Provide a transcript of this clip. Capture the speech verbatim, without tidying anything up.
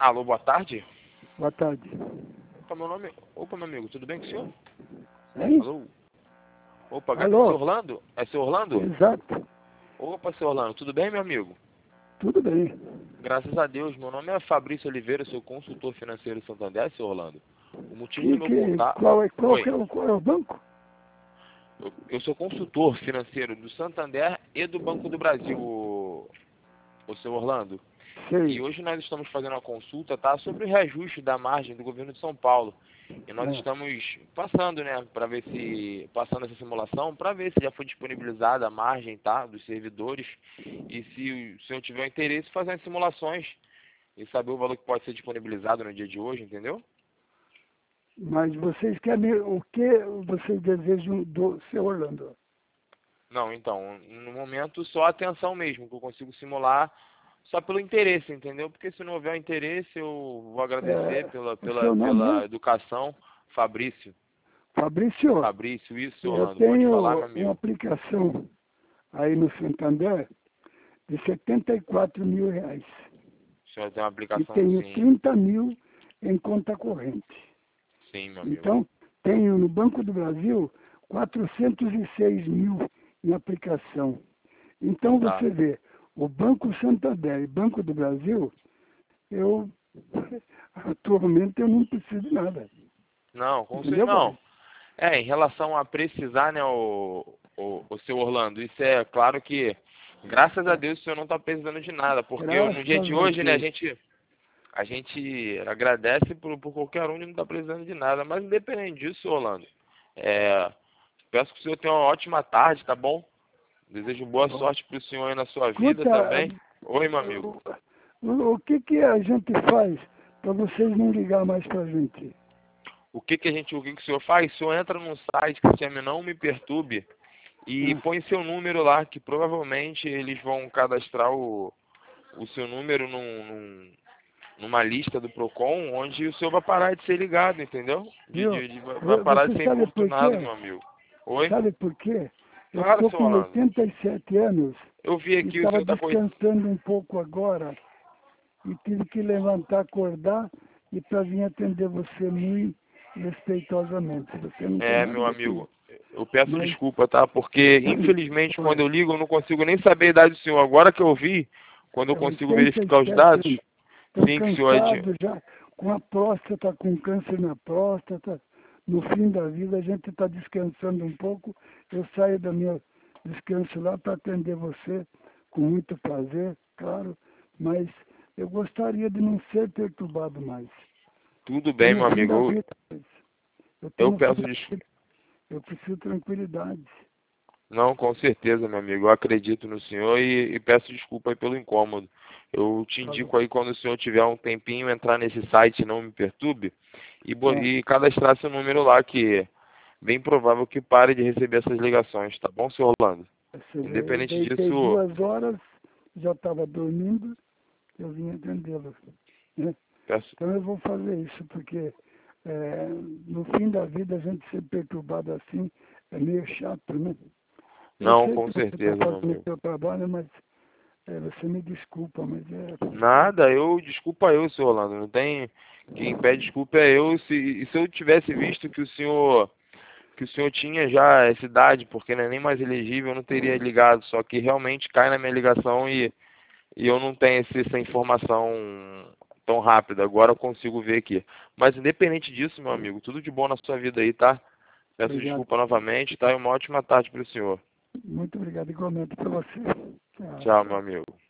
Alô, boa tarde. Boa tarde. Opa, meu nome... Opa, meu amigo, tudo bem com o senhor? Hein? Alô? Opa, é Alô? seu Orlando? É seu Orlando? Exato. Opa, seu Orlando, tudo bem, meu amigo? Tudo bem. Graças a Deus, meu nome é Fabrício Oliveira, sou consultor financeiro Santander, seu Orlando. O motivo do Que, meu que, contato... qual, é, qual, Oi, que é, o- qual é o banco? eu, eu sou consultor financeiro do Santander e do Banco do Brasil, o, o seu Orlando. E Sei. hoje nós estamos fazendo uma consulta, tá, sobre o reajuste da margem do governo de São Paulo. E nós É. estamos passando, né, para ver se, passando essa simulação, para ver se já foi disponibilizada a margem, tá, dos servidores. E se o senhor tiver interesse, fazer as simulações e saber o valor que pode ser disponibilizado no dia de hoje, entendeu? Mas vocês querem o que vocês desejam do seu Orlando? Não, então, no momento só atenção mesmo, que eu consigo simular só pelo interesse, entendeu? Porque se não houver interesse, eu vou agradecer É, pela, o pela, seu nome pela é educação. Fabrício. Fabrício. Fabrício, isso, Eu Orlando, pode falar, meu tenho uma amigo. aplicação aí no Santander de setenta e quatro mil reais. O senhor tem uma E aplicação, tenho sim, trinta mil em conta corrente. sim, meu amigo. Então, tenho no Banco do Brasil quatrocentos e seis mil em aplicação. Então, Tá. você vê, o Banco Santander e Banco do Brasil, eu, atualmente, eu não preciso de nada. Não, com certeza Entendeu, não. pai? É, em relação a precisar, né, o, o, o seu Orlando, isso é claro que, graças a Deus, o senhor não está precisando de nada, porque eu, no Graças dia de a hoje, né, a Deus. gente, a gente agradece por, por qualquer um que não está precisando de nada, mas independente disso, Orlando, é, peço que o senhor tenha uma ótima tarde, tá bom? Desejo boa Bom, sorte para o senhor aí na sua vida escuta, também. Oi, meu amigo. o, o, o que, que a gente faz para vocês não ligar mais para a gente? O que que a gente, o que que o senhor faz? O senhor entra num site que se chama Não Me Perturbe e Hum. põe seu número lá, que provavelmente eles vão cadastrar o, o seu número num, num- numa lista do Procon, onde o senhor vai parar de ser ligado, entendeu? De, Viu? de, de- vai Vo- parar de Você ser sabe por importunado, quê? meu amigo. Oi? Sabe por quê? Eu Claro, estou seu com Orlando. oitenta e sete anos Eu vi e aqui, o estava senhor tá com... oit- descansando um pouco agora e tive que levantar, acordar e para vir atender você muito respeitosamente. Você não tem É, nada meu a ver. amigo, eu peço Mas, desculpa, tá? Porque, infelizmente, quando olha, eu ligo, eu não consigo nem saber a idade do senhor. Agora que eu vi, quando eu é consigo oitenta e verificar os sete dados, anos. Estou sim, que o senhor é de... cansado já, com a próstata, com câncer na próstata. No fim da vida, a gente está descansando um pouco. Eu saio do meu descanso lá para atender você com muito prazer, claro, mas eu gostaria de não ser perturbado mais. Tudo Estou bem, no meu fim amigo. da Eu, vida. Eu estou eu no fim peço da desculpa. vida. Eu preciso tranquilidade. Não, com certeza, meu amigo. Eu acredito no senhor e, e peço desculpa aí pelo incômodo. Eu te Falou. indico aí, quando o senhor tiver um tempinho, entrar nesse site Não Me Perturbe e, bo- É, e cadastrar seu número lá, que é bem provável que pare de receber essas ligações, tá bom, senhor Orlando? você vê, eu Independente deitei disso, duas horas, já estava dormindo, eu vim atendê-lo. Né? peço... Então eu vou fazer isso, porque é, no fim da vida a gente ser perturbado assim é meio chato, né? Eu Não, sei com que você está certeza, meu fazendo o amigo. seu trabalho, mas é, você me desculpa, mas é. Nada, eu, desculpa eu, senhor Orlando, não tem, quem pede desculpa é eu, se, e se eu tivesse visto que o senhor, que o senhor tinha já essa idade, porque não é nem mais elegível, eu não teria ligado, só que realmente cai na minha ligação e, e eu não tenho esse, essa informação tão rápida, agora eu consigo ver aqui. Mas independente disso, meu amigo, tudo de bom na sua vida aí, tá? Peço Obrigado. desculpa novamente, tá? E uma ótima tarde para o senhor. Muito obrigado igualmente para você. Tchau, Tchau. meu amigo.